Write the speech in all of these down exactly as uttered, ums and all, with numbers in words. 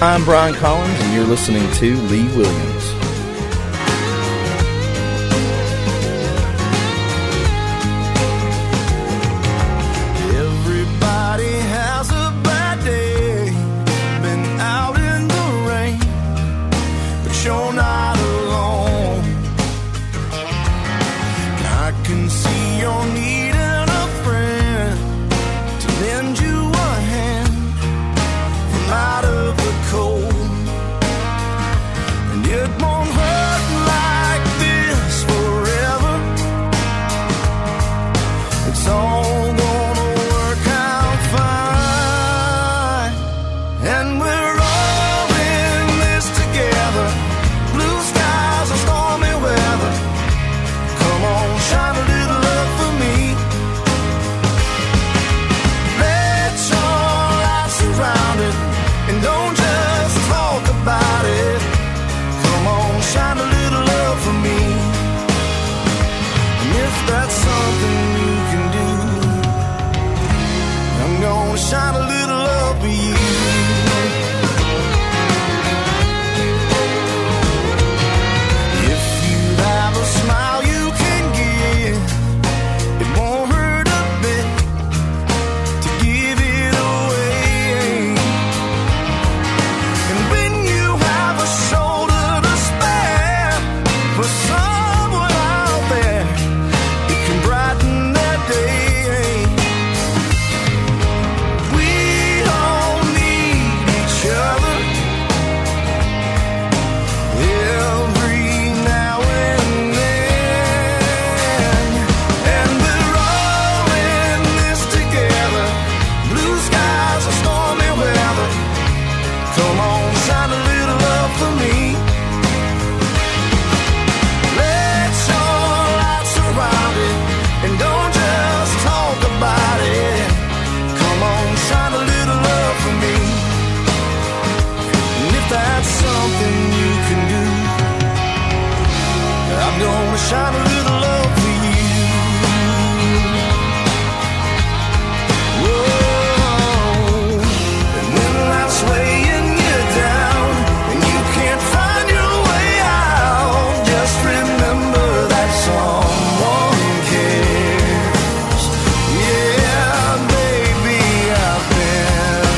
I'm Brian Collins, and you're listening to Lee Williams. Everybody has a bad day, been out in the rain, but you're not alone. I can see you're needing a friend to lend you a hand from out of the cold. And it won't hurt like this forever. It's all gonna work out fine. And we're all in this together. Blue skies and stormy weather. Come on, shine a little love for me. Let your light surround it, and don't just talk about it. Come on, shine a little love for me. And if that's something you can do, I'm gonna shine a little love for you. If you have a smile you can give, it won't hurt a bit to give it away. And when you have a shoulder to spare for someone out there, it can brighten their day. We all need each other every now and then. And we're all in this together. Blue skies and stormy weather. Come on, shine a little love for me. Let your light surround it, and don't just talk about it. Come on, shine a little love for me. And if that's something you can do, I'm gonna shine a little love for you. Whoa. And when life's weighing you down and you can't find your way out, just remember that someone cares. Yeah, baby, I've been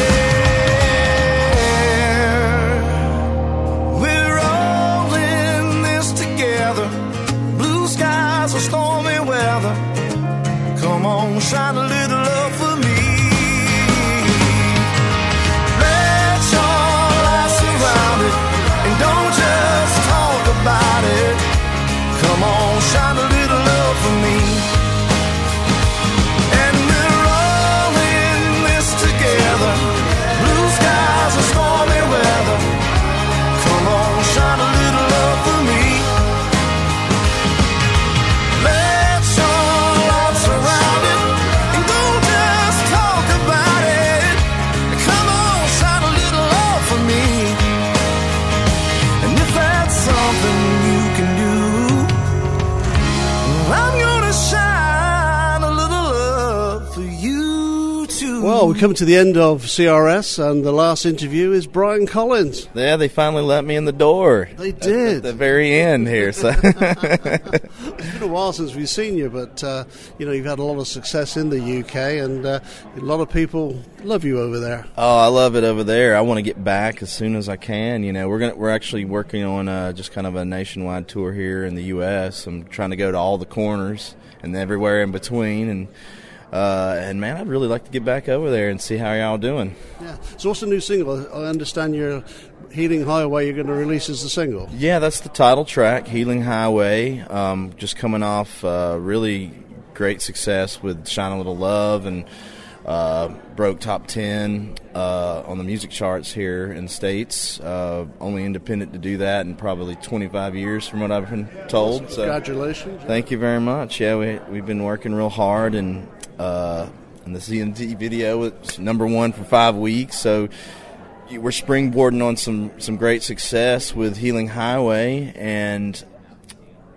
there. We're all in this together. Blue skies or stormy weather. Come on, shine a little love for me. Let your light surround it, and don't just talk about it. Come on, shine a little love for me. And we're all in this together. Blue skies and stormy weather. Come on, shine a little love for me. Let your light surround it, and don't just talk about it. Come on, shine a little love for me. And if that's something you can do, I'm gonna shine a little love for you too. Well, we come to the end of C R S, and the last interview is Brian Collins. Yeah, they finally let me in the door. They At- did. At the very end here. So It's been a while since we've seen you, but uh, you know, you've had a lot of success in the U K, and uh, a lot of people love you over there. Oh, I love it over there. I want to get back as soon as I can. You know, we're gonna we're actually working on uh, just kind of a nationwide tour here in the U S. I'm trying to go to all the corners and everywhere in between, and uh, and man, I'd really like to get back over there and see how y'all doing. Yeah. So what's the new single? I understand your Healing Highway you're going to release as the single. Yeah, that's the title track, Healing Highway. Um, just coming off uh, really great success with Shine a Little Love, and uh, broke top ten uh, on the music charts here in the States. Uh, only independent to do that in probably twenty-five years from what I've been told. So Congratulations. thank you very much. Yeah, we, we've been working real hard, and, uh, and the C N T video was number one for five weeks. So we're springboarding on some, some great success with Healing Highway, and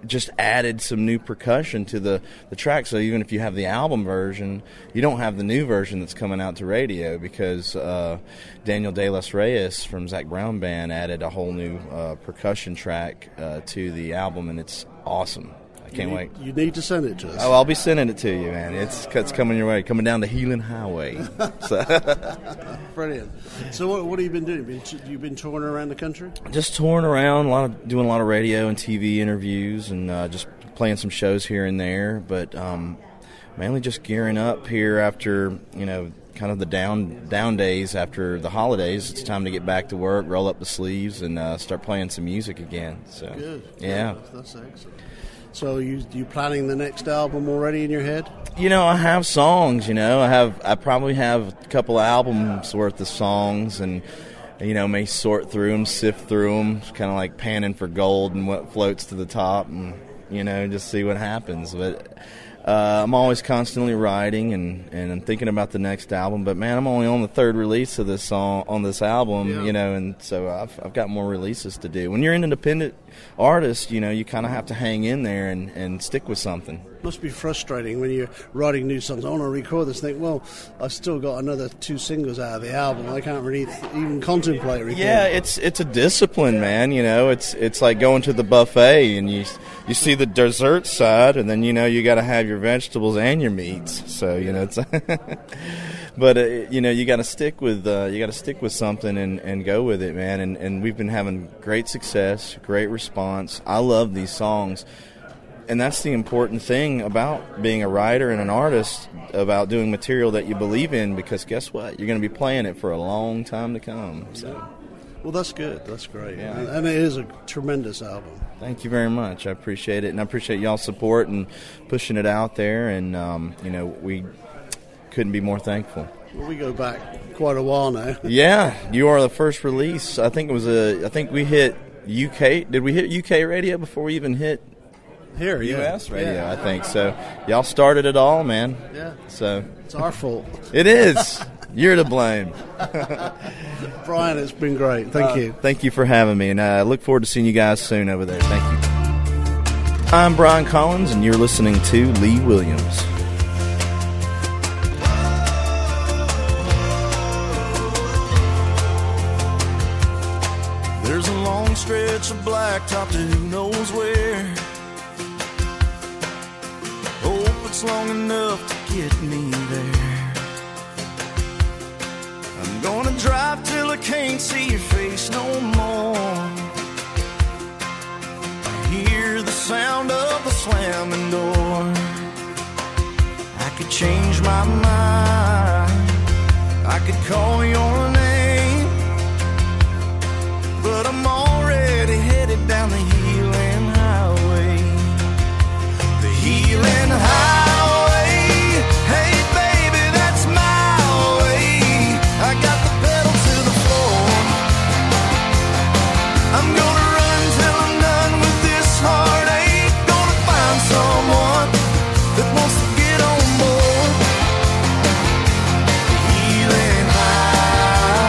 just added some new percussion to the, the track. So even if you have the album version, you don't have the new version that's coming out to radio because uh, Daniel De Los Reyes from Zac Brown Band added a whole new uh, percussion track uh, to the album, and it's awesome. I can't you wait. Need, you need to send it to us. Oh, I'll be sending it to you, man. It's it's coming your way, coming down the Healing Highway. So. Brilliant. So what, what have you been doing? Been, you've been touring around the country? Just touring around, a lot of doing a lot of radio and T V interviews, and uh, just playing some shows here and there. But um, mainly just gearing up here after you know kind of the down down days after the holidays. It's time to get back to work, roll up the sleeves, and uh, start playing some music again. So good. Yeah, that's, that's excellent. So you you planning the next album already in your head? You know, I have songs. You know, I have I probably have a couple albums worth of songs, and you know, may sort through them, sift through them, kind of like panning for gold and what floats to the top, and you know, just see what happens. But uh, I'm always constantly writing and and I'm thinking about the next album. But man, I'm only on the third release of this song on this album. Yeah. You know, and so I've I've got more releases to do. When you're an independent artist, you know, you kind of have to hang in there and, and stick with something. Must be frustrating when you're writing new songs. I want to record this. Think, well, I've still got another two singles out of the album. I can't really th- even contemplate recording. Yeah, it's it's a discipline, man. You know, it's it's like going to the buffet and you you see the dessert side, and then you know you got to have your vegetables and your meats. So you know, it's but uh, you know you got to stick with uh, you got to stick with something and, and go with it, man. And and we've been having great success, great response. I love these songs. And that's the important thing about being a writer and an artist, about doing material that you believe in, because guess what? You're going to be playing it for a long time to come. So, well, that's good. That's great. Yeah. And, and it is a tremendous album. Thank you very much. I appreciate it, and I appreciate y'all's support and pushing it out there. And um, you know, we couldn't be more thankful. Well, we go back quite a while now. Yeah, you are the first release. I think it was a. I think we hit U K. Did we hit U K radio before we even hit? Here, U S yeah. radio, yeah. I think so. Y'all started it all, man. Yeah. So it's our fault. It is. You're to blame. Brian, it's been great. Thank uh, you. Thank you for having me, and I uh, look forward to seeing you guys soon over there. Thank you. I'm Brian Collins, and you're listening to Lee Williams. There's a long stretch of blacktop to who knows where. Hope it's long enough to get me there. I'm gonna drive till I can't see your face no more. I hear the sound of the slamming door. I could change my mind, I could call your name, but I'm already headed down the healing highway. The healing highway. Hey baby, that's my way. I got the pedal to the floor. I'm gonna run till I'm done with this heartache. Gonna find someone that wants to get on board. The healing highway.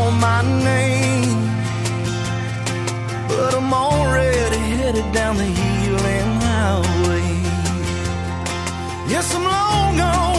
know my name, but I'm already headed down the healing highway. Yes, I'm long gone